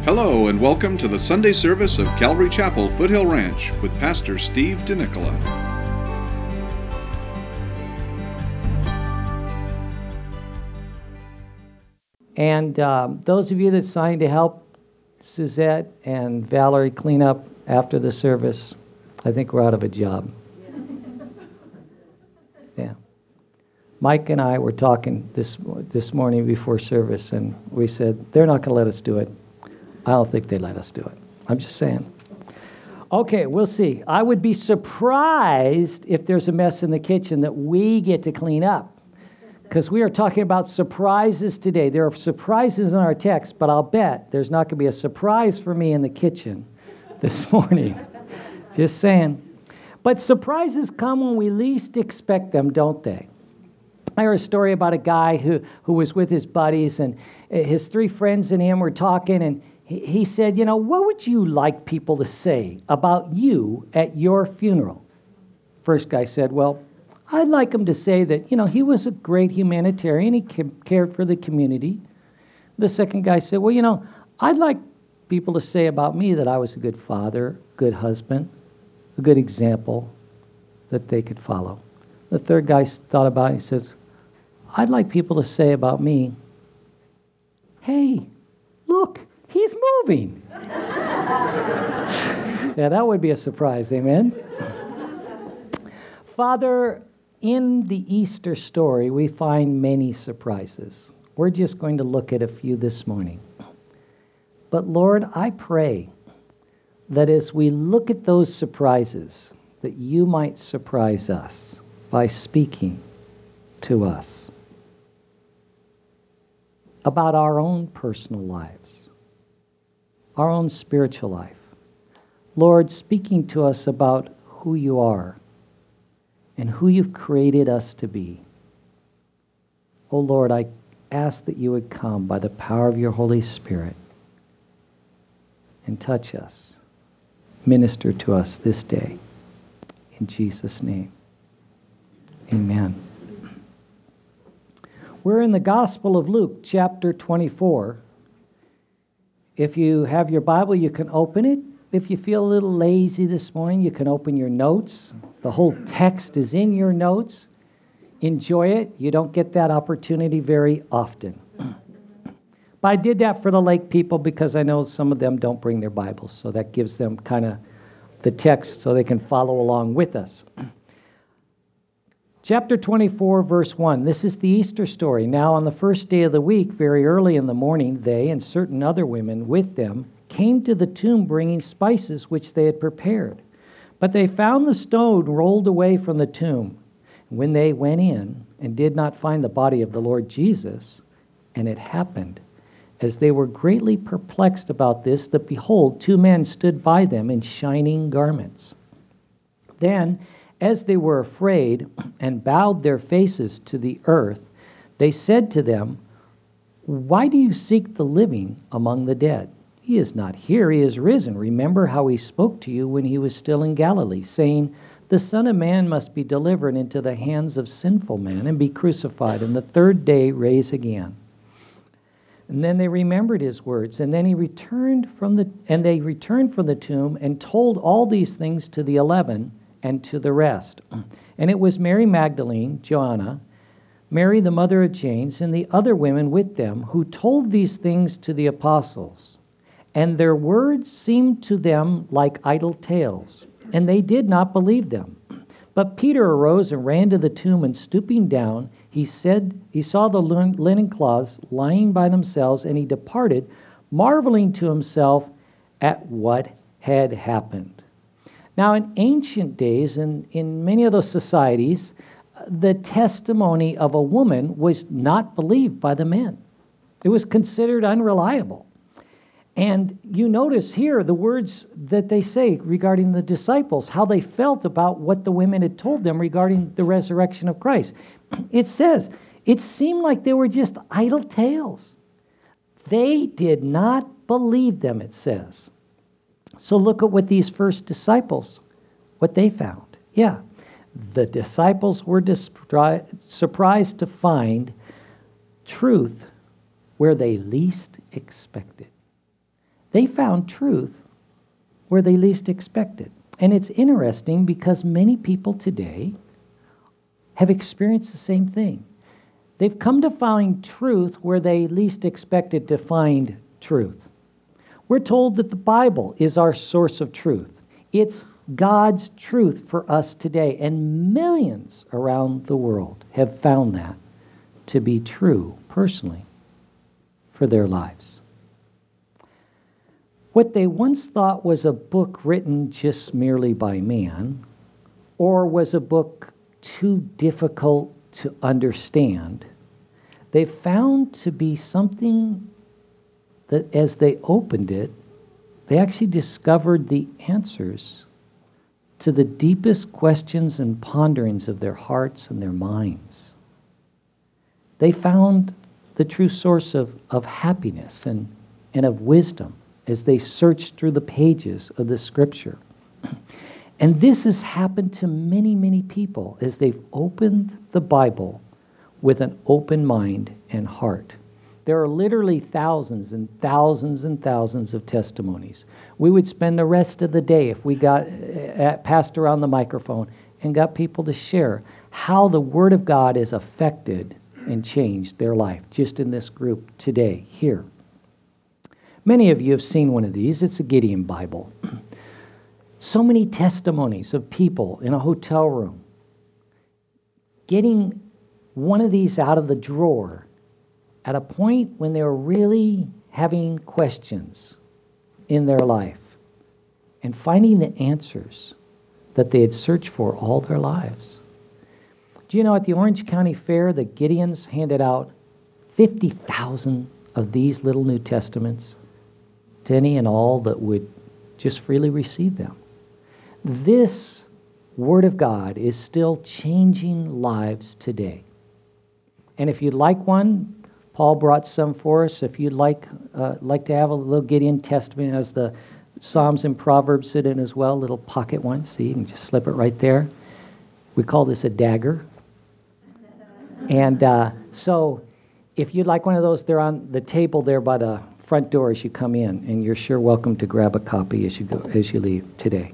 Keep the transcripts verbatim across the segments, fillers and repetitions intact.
Hello and welcome to the Sunday service of Calvary Chapel, Foothill Ranch with Pastor Steve DeNicola. And um, those of you that signed to help Suzette and Valerie clean up after the service, I think we're out of a job. Yeah. Mike and I were talking this this morning before service, and we said, they're not going to let us do it. I don't think they let us do it. I'm just saying. Okay, we'll see. I would be surprised if there's a mess in the kitchen that we get to clean up, because we are talking about surprises today. There are surprises in our text, but I'll bet there's not going to be a surprise for me in the kitchen this morning. Just saying. But surprises come when we least expect them, don't they? I heard a story about a guy who, who was with his buddies, and his three friends and him were talking, and he, he said, you know, what would you like people to say about you at your funeral? First guy said, well, I'd like him to say that, you know, he was a great humanitarian, he cared for the community. The second guy said, well, you know, I'd like people to say about me that I was a good father, good husband, a good example that they could follow. The third guy thought about it. He says, I'd like people to say about me, hey, look, he's moving. Yeah, that would be a surprise, amen? Father, in the Easter story, we find many surprises. We're just going to look at a few this morning. But Lord, I pray that as we look at those surprises, that you might surprise us by speaking to us about our own personal lives, our own spiritual life. Lord, speaking to us about who you are and who you've created us to be. Oh Lord, I ask that you would come by the power of your Holy Spirit and touch us, minister to us this day. In Jesus' name, amen. We're in the Gospel of Luke, chapter twenty-four. If you have your Bible, you can open it. If you feel a little lazy this morning, you can open your notes. The whole text is in your notes. Enjoy it. You don't get that opportunity very often. But I did that for the Lake people because I know some of them don't bring their Bibles, so that gives them kind of the text so they can follow along with us. Chapter twenty-four, verse one. This is the Easter story. Now on the first day of the week, very early in the morning, they and certain other women with them came to the tomb bringing spices which they had prepared. But they found the stone rolled away from the tomb. When they went in and did not find the body of the Lord Jesus, and it happened, as they were greatly perplexed about this, that behold, two men stood by them in shining garments. Then, as they were afraid and bowed their faces to the earth, they said to them, why do you seek the living among the dead? He is not here, he is risen. Remember how he spoke to you when he was still in Galilee, saying, the Son of Man must be delivered into the hands of sinful men and be crucified, and the third day rise again. And then they remembered his words, and then he returned from the and they returned from the tomb and told all these things to the eleven and to the rest. And it was Mary Magdalene, Joanna, Mary the mother of James, and the other women with them who told these things to the apostles. And their words seemed to them like idle tales, and they did not believe them. But Peter arose and ran to the tomb, and stooping down, he said he saw the linen cloths lying by themselves, and he departed, marveling to himself at what had happened. Now, in ancient days, and in many of those societies, the testimony of a woman was not believed by the men. It was considered unreliable. And you notice here the words that they say regarding the disciples, how they felt about what the women had told them regarding the resurrection of Christ. It says, it seemed like they were just idle tales. They did not believe them, it says. So look at what these first disciples, what they found. Yeah, the disciples were dispri- surprised to find truth where they least expected. They found truth where they least expected. And it's interesting because many people today have experienced the same thing. They've come to find truth where they least expected to find truth. We're told that the Bible is our source of truth. It's God's truth for us today, and millions around the world have found that to be true personally for their lives. What they once thought was a book written just merely by man, or was a book too difficult to understand, they found to be something that as they opened it, they actually discovered the answers to the deepest questions and ponderings of their hearts and their minds. They found the true source of, of happiness and, and of wisdom as they searched through the pages of the Scripture. And this has happened to many, many people as they've opened the Bible with an open mind and heart. There are literally thousands and thousands and thousands of testimonies. We would spend the rest of the day if we got uh, passed around the microphone and got people to share how the Word of God has affected and changed their life just in this group today, here. Many of you have seen one of these. It's a Gideon Bible. So many testimonies of people in a hotel room getting one of these out of the drawer at a point when they were really having questions in their life and finding the answers that they had searched for all their lives. Do you know at the Orange County Fair, the Gideons handed out fifty thousand of these little New Testaments to any and all that would just freely receive them. This Word of God is still changing lives today. And if you'd like one, Paul brought some for us. If you'd like uh, like to have a little Gideon Testament, as the Psalms and Proverbs sit in as well, a little pocket one. See, you can just slip it right there. We call this a dagger. And uh, so if you'd like one of those, they're on the table there by the front door as you come in, and you're sure welcome to grab a copy as you go as you leave today.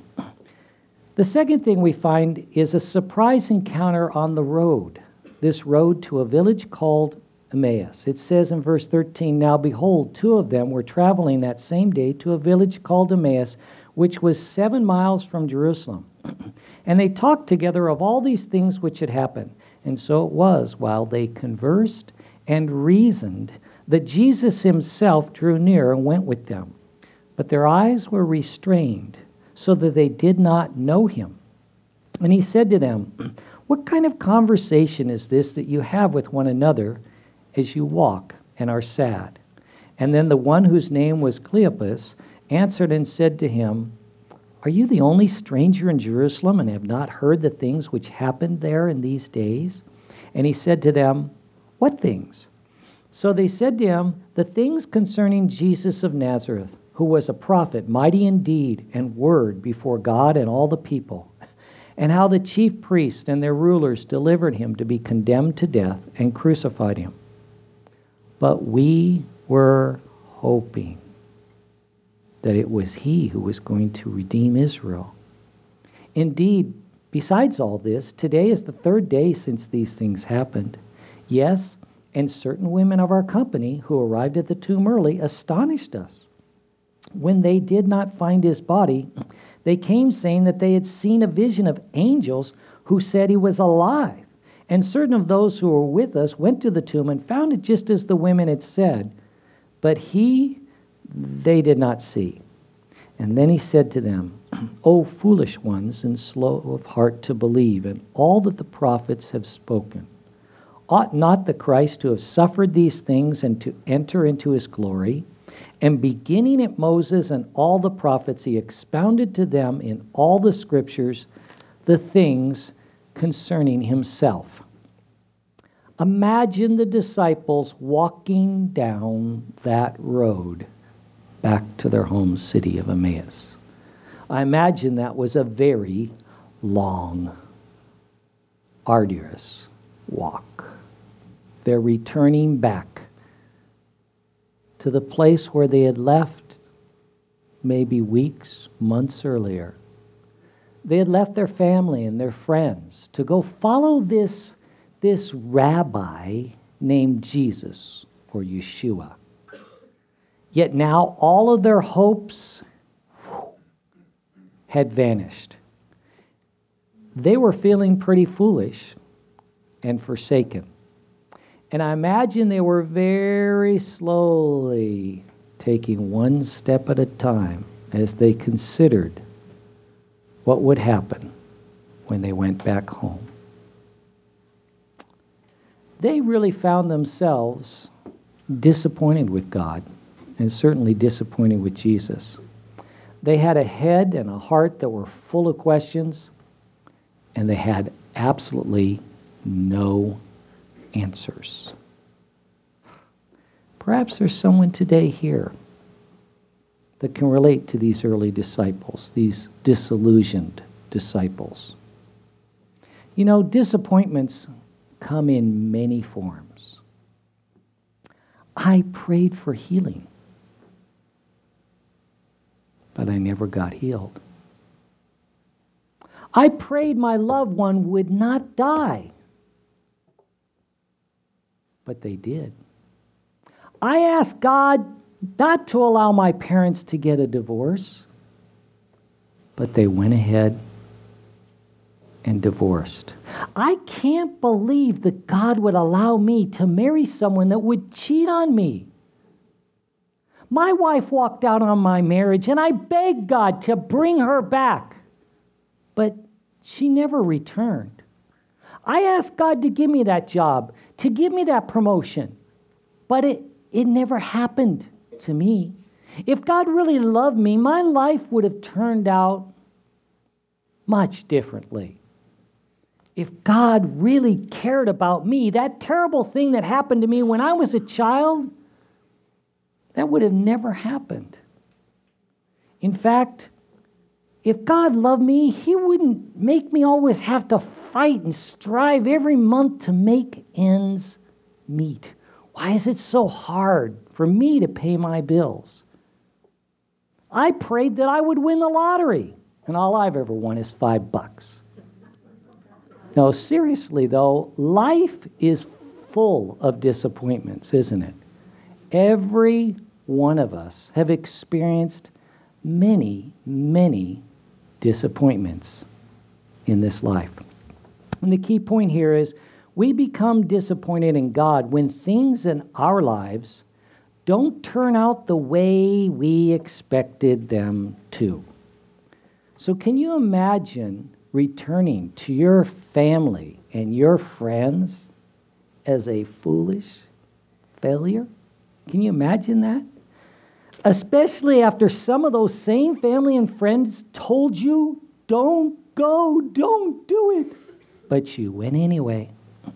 The second thing we find is a surprise encounter on the road, this road to a village called Emmaus. It says in verse thirteen, "Now behold, two of them were traveling that same day to a village called Emmaus, which was seven miles from Jerusalem. And they talked together of all these things which had happened. And so it was, while they conversed and reasoned, that Jesus himself drew near and went with them. But their eyes were restrained, so that they did not know him. And he said to them, 'What kind of conversation is this that you have with one another as you walk and are sad?' And then the one whose name was Cleopas answered and said to him, 'Are you the only stranger in Jerusalem and have not heard the things which happened there in these days?' And he said to them, 'What things?' So they said to him, 'The things concerning Jesus of Nazareth, who was a prophet, mighty in deed and word before God and all the people, and how the chief priests and their rulers delivered him to be condemned to death and crucified him. But we were hoping that it was he who was going to redeem Israel. Indeed, besides all this, today is the third day since these things happened. Yes, and certain women of our company who arrived at the tomb early astonished us. When they did not find his body, they came saying that they had seen a vision of angels who said he was alive. And certain of those who were with us went to the tomb and found it just as the women had said, but he they did not see.' And then he said to them, 'O foolish ones and slow of heart to believe in all that the prophets have spoken. Ought not the Christ to have suffered these things and to enter into his glory?' And beginning at Moses and all the prophets, he expounded to them in all the scriptures the things concerning himself." Imagine the disciples walking down that road back to their home city of Emmaus. I imagine that was a very long, arduous walk. They're returning back to the place where they had left maybe weeks, months earlier. They had left their family and their friends to go follow this, this rabbi named Jesus or Yeshua. Yet now all of their hopes had vanished. They were feeling pretty foolish and forsaken. And I imagine they were very slowly taking one step at a time as they considered what would happen when they went back home. They really found themselves disappointed with God and certainly disappointed with Jesus. They had a head and a heart that were full of questions, and they had absolutely no answers. Perhaps there's someone today here that can relate to these early disciples, these disillusioned disciples. You know, disappointments come in many forms. I prayed for healing, but I never got healed. I prayed my loved one would not die, but they did. I asked God not to allow my parents to get a divorce, but they went ahead and divorced. I can't believe that God would allow me to marry someone that would cheat on me. My wife walked out on my marriage, and I begged God to bring her back, but she never returned. I asked God to give me that job, to give me that promotion, but it, it never happened to me. If God really loved me, my life would have turned out much differently. If God really cared about me, that terrible thing that happened to me when I was a child, that would have never happened. In fact, if God loved me, He wouldn't make me always have to fight and strive every month to make ends meet. Why is it so hard for me to pay my bills? I prayed that I would win the lottery, and all I've ever won is five bucks. No, seriously though, life is full of disappointments, isn't it? Every one of us have experienced many, many disappointments in this life. And the key point here is we become disappointed in God when things in our lives don't turn out the way we expected them to. So can you imagine returning to your family and your friends as a foolish failure? Can you imagine that? Especially after some of those same family and friends told you, don't go, don't do it. But you went anyway.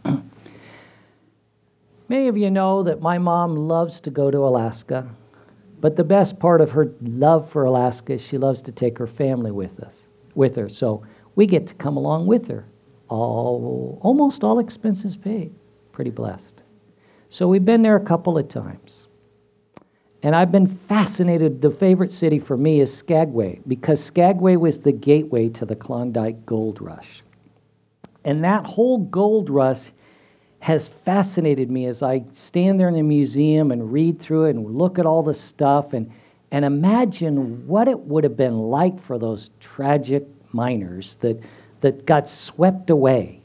Many of you know that my mom loves to go to Alaska, but the best part of her love for Alaska is she loves to take her family with us, with her. So we get to come along with her. All, almost all expenses paid. Pretty blessed. So we've been there a couple of times. And I've been fascinated. The favorite city for me is Skagway, because Skagway was the gateway to the Klondike Gold Rush. And that whole gold rush has fascinated me as I stand there in the museum and read through it and look at all the stuff and, and imagine what it would have been like for those tragic miners that, that got swept away.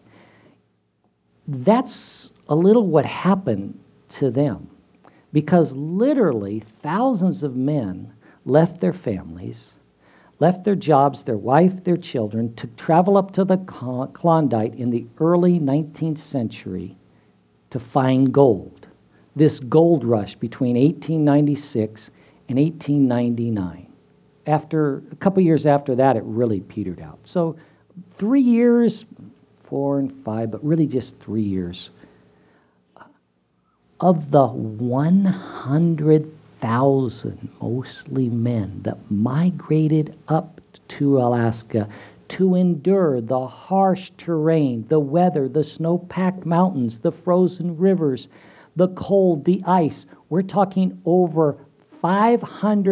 That's a little what happened to them, because literally thousands of men left their families, left their jobs, their wife, their children, to travel up to the Klondike in the early nineteenth century to find gold. This gold rush between eighteen ninety-six and eighteen ninety-nine. After a couple years after that, it really petered out. So three years, four and five, but really just three years. Of the one hundred thousand, mostly men, that migrated up to Alaska to endure the harsh terrain, the weather, the snow-packed mountains, the frozen rivers, the cold, the ice. We're talking over five hundred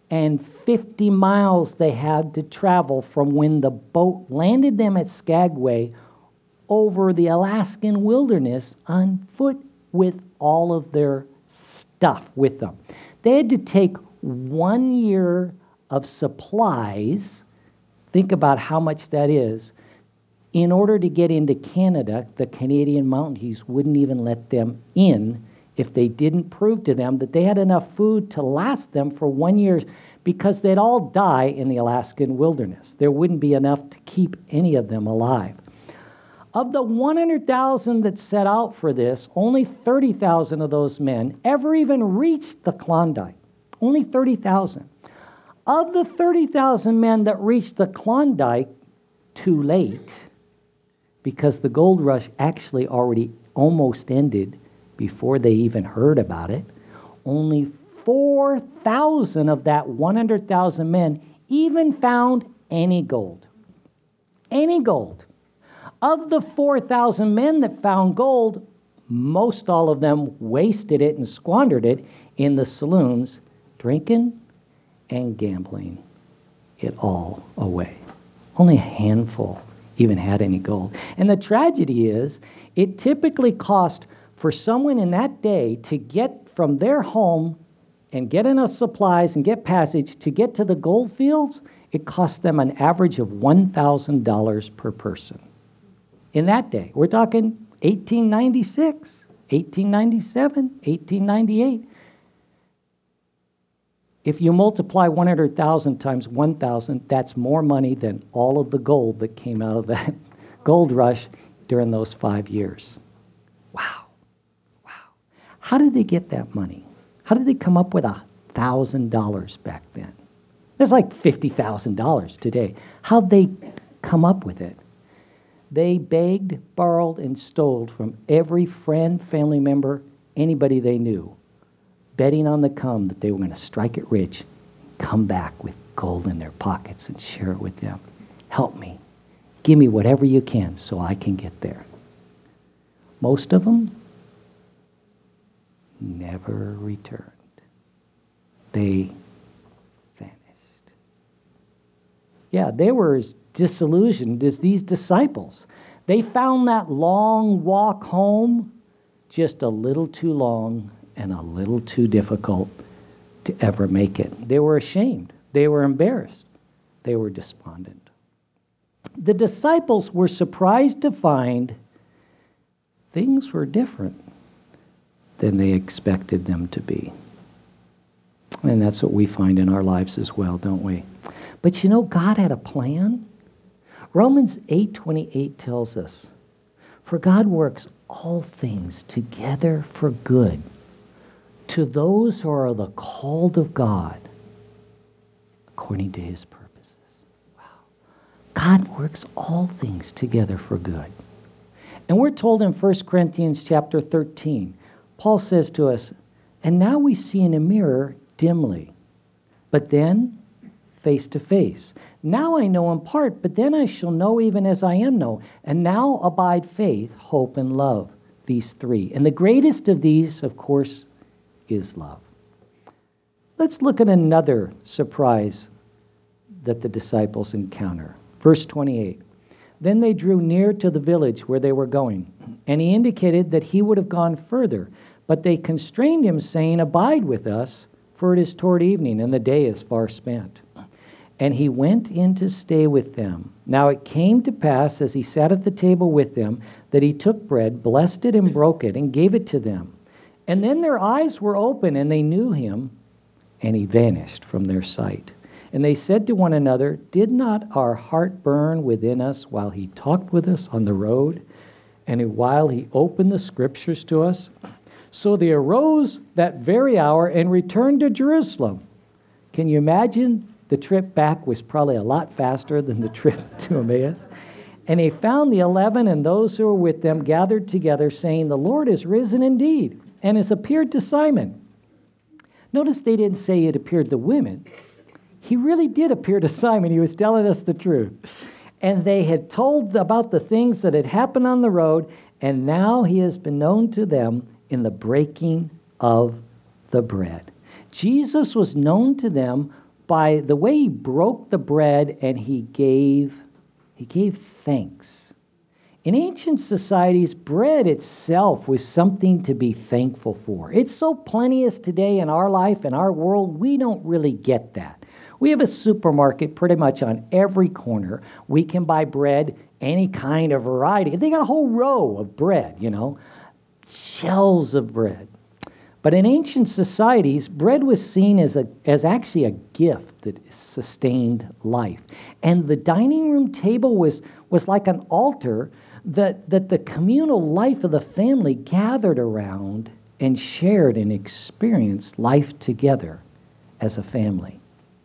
and fifty miles they had to travel from when the boat landed them at Skagway over the Alaskan wilderness on foot with all of their stuff with them. They had to take one year of supplies, think about how much that is, in order to get into Canada. The Canadian Mounties wouldn't even let them in if they didn't prove to them that they had enough food to last them for one year, because they'd all die in the Alaskan wilderness. There wouldn't be enough to keep any of them alive. Of the one hundred thousand that set out for this, only thirty thousand of those men ever even reached the Klondike. Only thirty thousand. Of the thirty thousand men that reached the Klondike too late, because the gold rush actually already almost ended before they even heard about it, only four thousand of that one hundred thousand men even found any gold. Any gold. Of the four thousand men that found gold, most all of them wasted it and squandered it in the saloons, drinking and gambling it all away. Only a handful even had any gold. And the tragedy is, it typically cost for someone in that day to get from their home and get enough supplies and get passage to get to the gold fields, it cost them an average of one thousand dollars per person. In that day, we're talking eighteen ninety-six, eighteen ninety-seven, eighteen ninety-eight. If you multiply one hundred thousand times one thousand, that's more money than all of the gold that came out of that gold rush during those five years. Wow. Wow. How did they get that money? How did they come up with one thousand dollars back then? That's like fifty thousand dollars today. How'd they come up with it? They begged, borrowed, and stole from every friend, family member, anybody they knew, betting on the come that they were going to strike it rich, come back with gold in their pockets and share it with them. Help me. Give me whatever you can so I can get there. Most of them never returned. They vanished. Yeah, they were as disillusioned as these disciples. They found that long walk home just a little too long and a little too difficult to ever make it. They were ashamed. They were embarrassed. They were despondent. The disciples were surprised to find things were different than they expected them to be. And that's what we find in our lives as well, don't we? But you know, God had a plan. Romans eight twenty-eight tells us, "For God works all things together for good to those who are the called of God according to his purposes." Wow. God works all things together for good. And we're told in First Corinthians chapter thirteen, Paul says to us, "And now we see in a mirror dimly, but then face to face. Now I know in part, but then I shall know even as I am known. And now abide faith, hope, and love," these three. And the greatest of these, of course, is love. Let's look at another surprise that the disciples encounter. Verse twenty-eight. "Then they drew near to the village where they were going, and he indicated that he would have gone further. But they constrained him, saying, 'Abide with us, for it is toward evening, and the day is far spent.' And he went in to stay with them. Now it came to pass, as he sat at the table with them, that he took bread, blessed it, and broke it, and gave it to them. And then their eyes were open, and they knew him, and he vanished from their sight. And they said to one another, 'Did not our heart burn within us while he talked with us on the road, and while he opened the scriptures to us?' So they arose that very hour and returned to Jerusalem." Can you imagine? The trip back was probably a lot faster than the trip to Emmaus. "And they found the eleven and those who were with them gathered together, saying, 'The Lord is risen indeed, and has appeared to Simon.'" Notice they didn't say it appeared to women. He really did appear to Simon. He was telling us the truth. "And they had told about the things that had happened on the road, and now he has been known to them in the breaking of the bread." Jesus was known to them by the way he broke the bread and he gave, he gave thanks. In ancient societies, bread itself was something to be thankful for. It's so plenteous today in our life, in our world, we don't really get that. We have a supermarket pretty much on every corner. We can buy bread, any kind of variety. They got a whole row of bread, you know, shelves of bread. But in ancient societies, bread was seen as a as actually a gift that sustained life. And the dining room table was, was like an altar that, that the communal life of the family gathered around and shared and experienced life together as a family.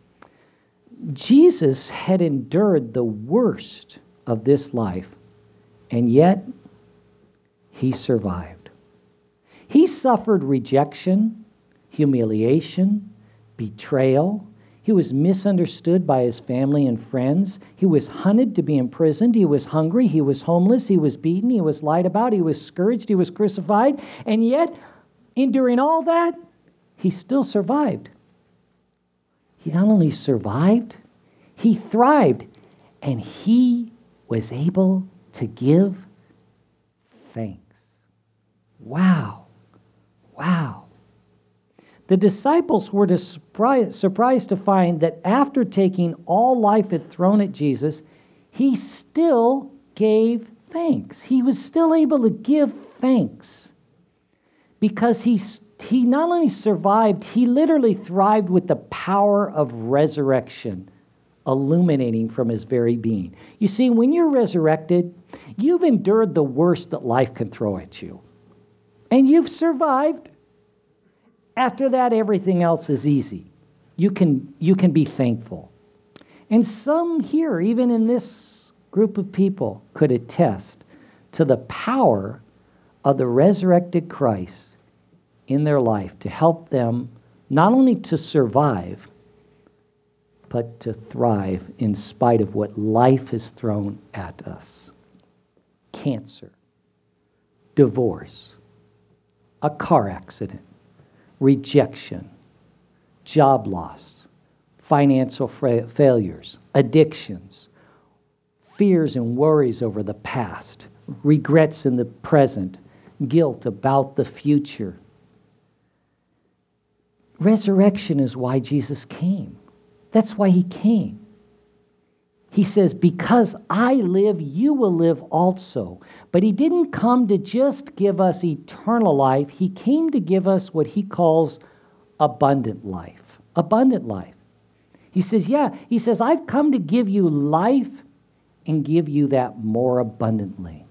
Jesus had endured the worst of this life, and yet he survived. He suffered rejection, humiliation, betrayal. He was misunderstood by his family and friends. He was hunted to be imprisoned. He was hungry. He was homeless. He was beaten. He was lied about. He was scourged. He was crucified. And yet, enduring all that, he still survived. He not only survived, he thrived, and he was able to give thanks. Wow. Wow. The disciples were surprised to find that after taking all life had thrown at Jesus, he still gave thanks. He was still able to give thanks because he, he not only survived, he literally thrived with the power of resurrection illuminating from his very being. You see, when you're resurrected, you've endured the worst that life can throw at you. And you've survived. After that, everything else is easy. You can, you can be thankful. And some here, even in this group of people, could attest to the power of the resurrected Christ in their life to help them not only to survive, but to thrive in spite of what life has thrown at us. Cancer, divorce, a car accident, rejection, job loss, financial fra- failures, addictions, fears and worries over the past, regrets in the present, guilt about the future. Resurrection is why Jesus came. That's why he came. He says, because I live, you will live also. But he didn't come to just give us eternal life. He came to give us what he calls abundant life. Abundant life. He says, yeah, he says, I've come to give you life and give you that more abundantly.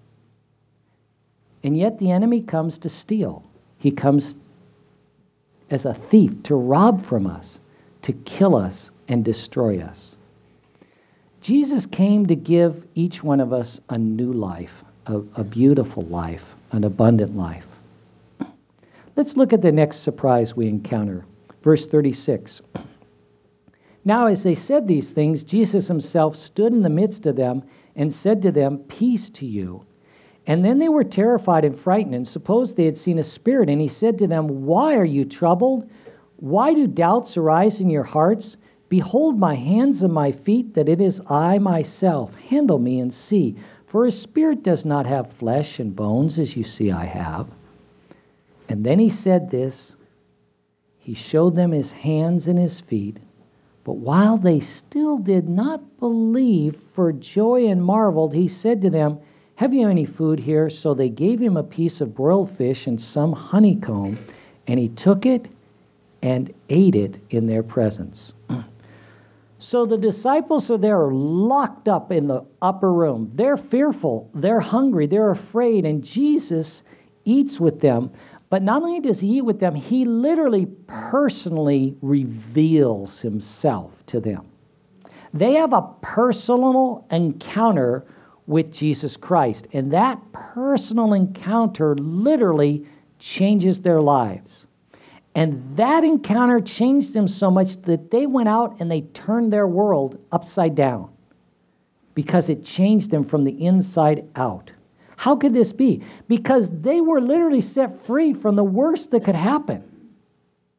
And yet the enemy comes to steal. He comes as a thief to rob from us, to kill us and destroy us. Jesus came to give each one of us a new life, a, a beautiful life, an abundant life. Let's look at the next surprise we encounter. Verse thirty-six. Now as they said these things, Jesus himself stood in the midst of them and said to them, peace to you. And then they were terrified and frightened and supposed they had seen a spirit. And he said to them, why are you troubled? Why do doubts arise in your hearts? Behold my hands and my feet, that it is I myself. Handle me and see. For a spirit does not have flesh and bones, as you see I have. And then he said this. He showed them his hands and his feet. But while they still did not believe for joy and marveled, he said to them, have you any food here? So they gave him a piece of broiled fish and some honeycomb, and he took it and ate it in their presence. So the disciples are there locked up in the upper room. They're fearful, they're hungry, they're afraid, and Jesus eats with them. But not only does he eat with them, he literally personally reveals himself to them. They have a personal encounter with Jesus Christ, and that personal encounter literally changes their lives. And that encounter changed them so much that they went out and they turned their world upside down because it changed them from the inside out. How could this be? Because they were literally set free from the worst that could happen.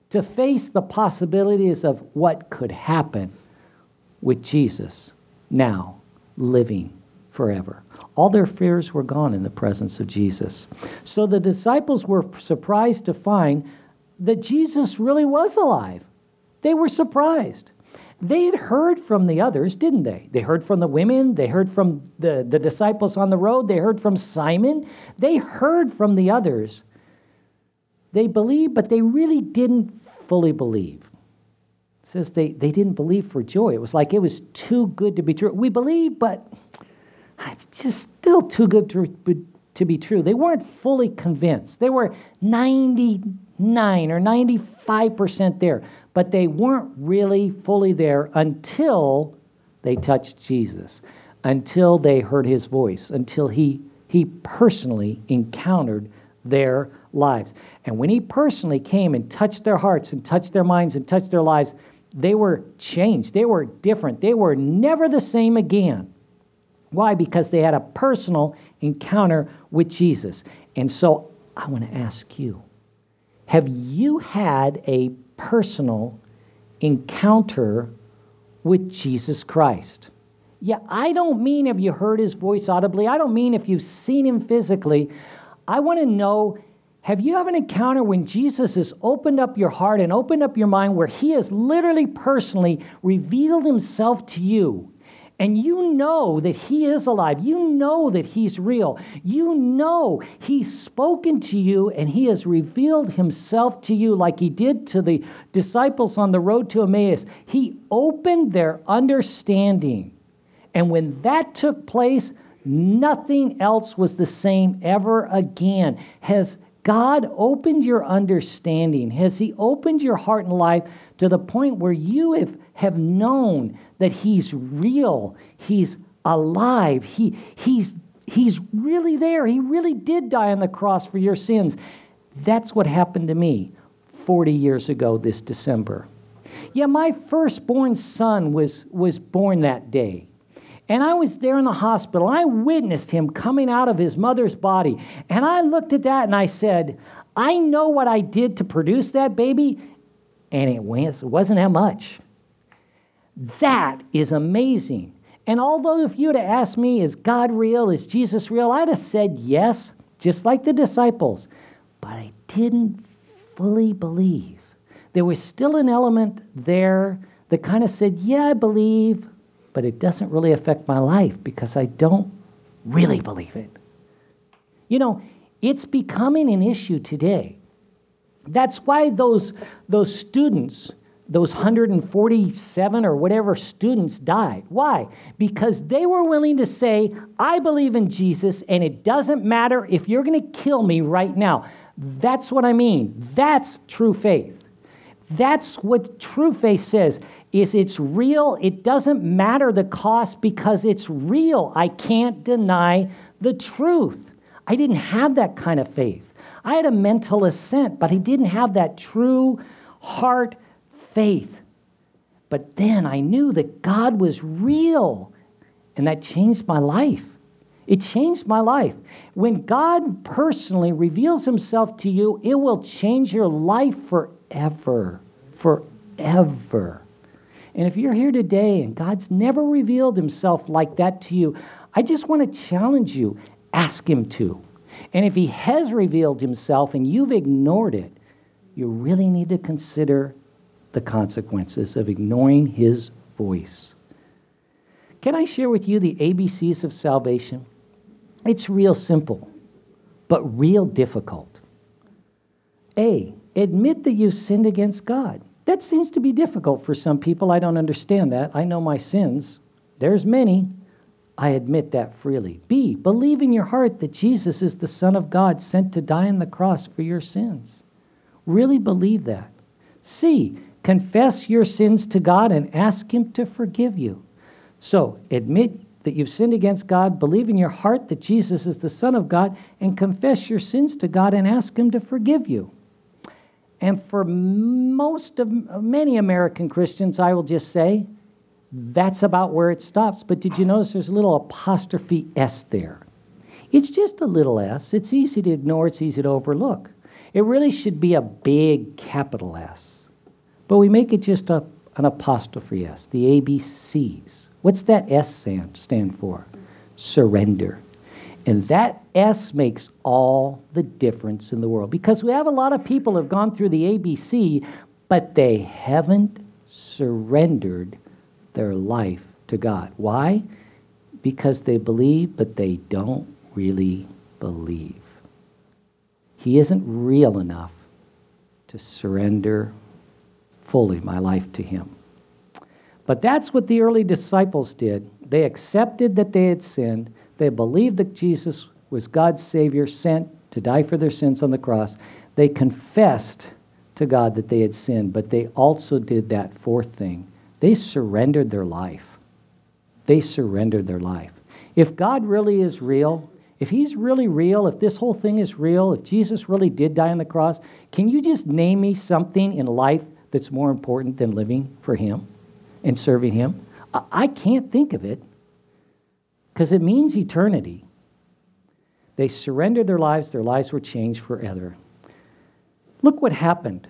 to face the possibilities of what could happen with Jesus now living forever. All their fears were gone in the presence of Jesus. So the disciples were surprised to find that Jesus really was alive. They were surprised. They had heard from the others, didn't they? They heard from the women. They heard from the, the disciples on the road. They heard from Simon. They heard from the others. They believed, but they really didn't fully believe. It says they, they didn't believe for joy. It was like it was too good to be true. We believe, but it's just still too good to, to be true. They weren't fully convinced. They were ninety-nine or ninety-five percent there, but they weren't really fully there until they touched Jesus, until they heard his voice, until he, he personally encountered their lives. And when he personally came and touched their hearts and touched their minds and touched their lives, they were changed. They were different. They were never the same again. Why? Because they had a personal encounter with Jesus. And so I want to ask you, have you had a personal encounter with Jesus Christ? Yeah, I don't mean if you heard his voice audibly. I don't mean if you've seen him physically. I want to know, have you had an encounter when Jesus has opened up your heart and opened up your mind, where he has literally personally revealed himself to you? And you know that he is alive. You know that he's real. You know he's spoken to you and he has revealed himself to you like he did to the disciples on the road to Emmaus. He opened their understanding. And when that took place, nothing else was the same ever again. Has God opened your understanding? Has he opened your heart and life to the point where you have, have known that he's real, he's alive, he, he's, he's really there, he really did die on the cross for your sins? That's what happened to me forty years ago this December. Yeah, my firstborn son was, was born that day. And I was there in the hospital. I witnessed him coming out of his mother's body. And I looked at that and I said, I know what I did to produce that baby, and it wasn't that much. That is amazing. And although if you would have asked me, is God real? Is Jesus real? I'd have said yes, just like the disciples. But I didn't fully believe. There was still an element there that kind of said, yeah, I believe, but it doesn't really affect my life because I don't really believe it. You know, it's becoming an issue today. That's why those, those students, those one hundred forty-seven or whatever students died. Why? Because they were willing to say, I believe in Jesus, and it doesn't matter if you're going to kill me right now. That's what I mean. That's true faith. That's what true faith says, is it's real. It doesn't matter the cost because it's real. I can't deny the truth. I didn't have that kind of faith. I had a mental assent, but I didn't have that true heart faith. But then I knew that God was real, and that changed my life. It changed my life. When God personally reveals himself to you, it will change your life forever, forever. And if you're here today and God's never revealed himself like that to you, I just want to challenge you, ask him to. And if he has revealed himself and you've ignored it, you really need to consider the consequences of ignoring his voice. Can I share with you the A B Cs of salvation? It's real simple, but real difficult. A, admit that you've sinned against God. That seems to be difficult for some people. I don't understand that. I know my sins. There's many. I admit that freely. B, believe in your heart that Jesus is the Son of God sent to die on the cross for your sins. Really believe that. C, confess your sins to God and ask him to forgive you. So, admit that you've sinned against God, believe in your heart that Jesus is the Son of God, and confess your sins to God and ask him to forgive you. And for most of many American Christians, I will just say, that's about where it stops. But did you notice there's a little apostrophe S there? It's just a little S. It's easy to ignore. It's easy to overlook. It really should be a big capital S. But we make it just a, an apostrophe S, the A B Cs. What's that S stand, stand for? Surrender. And that S makes all the difference in the world. Because we have a lot of people who have gone through the A B C, but they haven't surrendered their life to God. Why? Because they believe, but they don't really believe. He isn't real enough to surrender fully my life to him. But that's what the early disciples did. They accepted that they had sinned. They believed that Jesus was God's Savior, sent to die for their sins on the cross. They confessed to God that they had sinned, but they also did that fourth thing. They surrendered their life. They surrendered their life. If God really is real, if he's really real, if this whole thing is real, if Jesus really did die on the cross, can you just name me something in life that's more important than living for him and serving him? I, I can't think of it, because it means eternity. They surrendered their lives. Their lives were changed forever. Look what happened.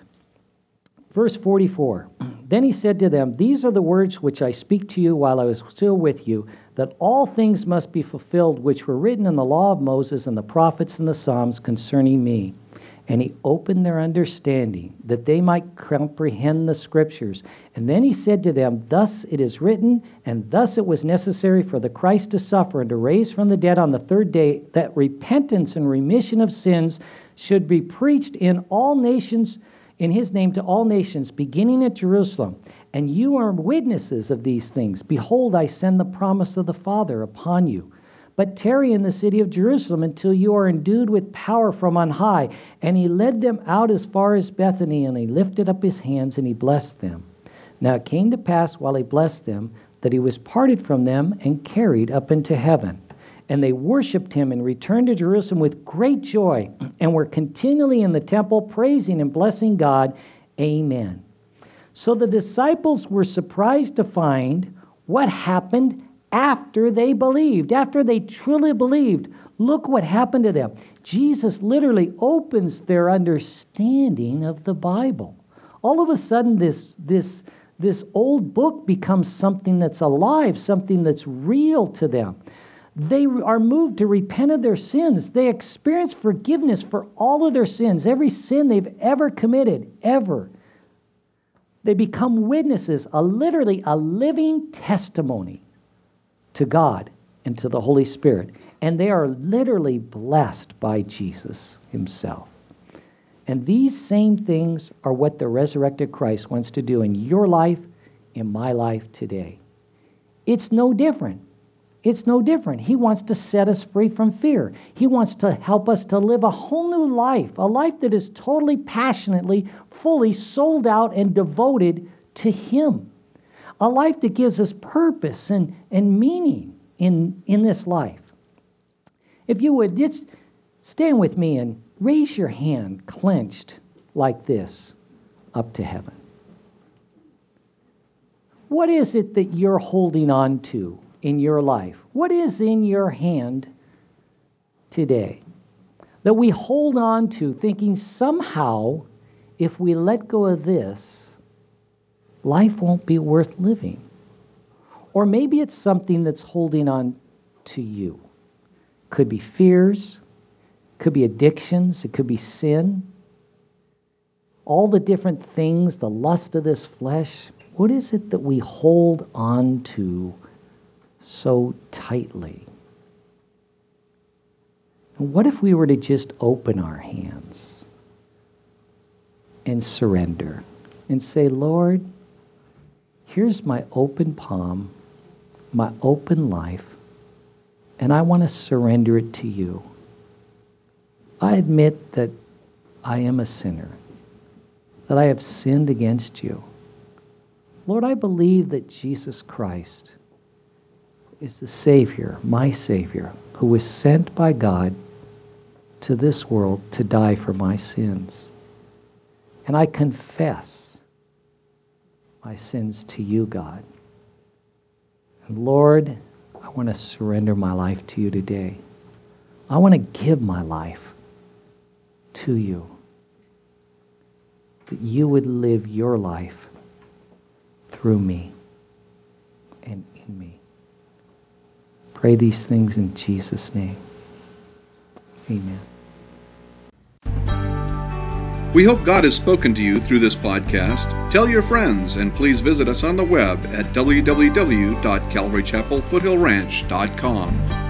Verse forty-four. Then he said to them, "These are the words which I speak to you while I was still with you, that all things must be fulfilled which were written in the law of Moses and the prophets and the Psalms concerning me." And he opened their understanding, that they might comprehend the Scriptures. And then he said to them, "Thus it is written, and thus it was necessary for the Christ to suffer and to raise from the dead on the third day, that repentance and remission of sins should be preached in all nations, in his name to all nations, beginning at Jerusalem. And you are witnesses of these things. Behold, I send the promise of the Father upon you. But tarry in the city of Jerusalem until you are endued with power from on high." And he led them out as far as Bethany, and he lifted up his hands and he blessed them. Now it came to pass while he blessed them, that he was parted from them and carried up into heaven. And they worshipped him and returned to Jerusalem with great joy, and were continually in the temple praising and blessing God. Amen. So the disciples were surprised to find what happened after they believed, after they truly believed. Look what happened to them. Jesus literally opens their understanding of the Bible. All of a sudden, this, this, this old book becomes something that's alive, something that's real to them. They are moved to repent of their sins. They experience forgiveness for all of their sins, every sin they've ever committed, ever. They become witnesses, a literally a living testimony to God and to the Holy Spirit. And they are literally blessed by Jesus himself. And these same things are what the resurrected Christ wants to do in your life, in my life today. It's no different. It's no different. He wants to set us free from fear. He wants to help us to live a whole new life, a life that is totally, passionately, fully sold out and devoted to him. A life that gives us purpose and, and meaning in, in this life. If you would, just stand with me and raise your hand clenched like this up to heaven. What is it that you're holding on to in your life? What is in your hand today that we hold on to, thinking somehow if we let go of this, life won't be worth living? Or maybe it's something that's holding on to you. Could be fears, could be addictions, it could be sin. All the different things, the lust of this flesh. What is it that we hold on to so tightly? And what if we were to just open our hands and surrender and say, "Lord, here's my open palm, my open life, and I want to surrender it to you. I admit that I am a sinner, that I have sinned against you. Lord, I believe that Jesus Christ is the Savior, my Savior, who was sent by God to this world to die for my sins. And I confess my sins to you, God. And Lord, I want to surrender my life to you today. I want to give my life to you, that you would live your life through me and in me. Pray these things in Jesus' name. Amen. We hope God has spoken to you through this podcast. Tell your friends, and please visit us on the web at w w w dot calvary chapel foothill ranch dot com.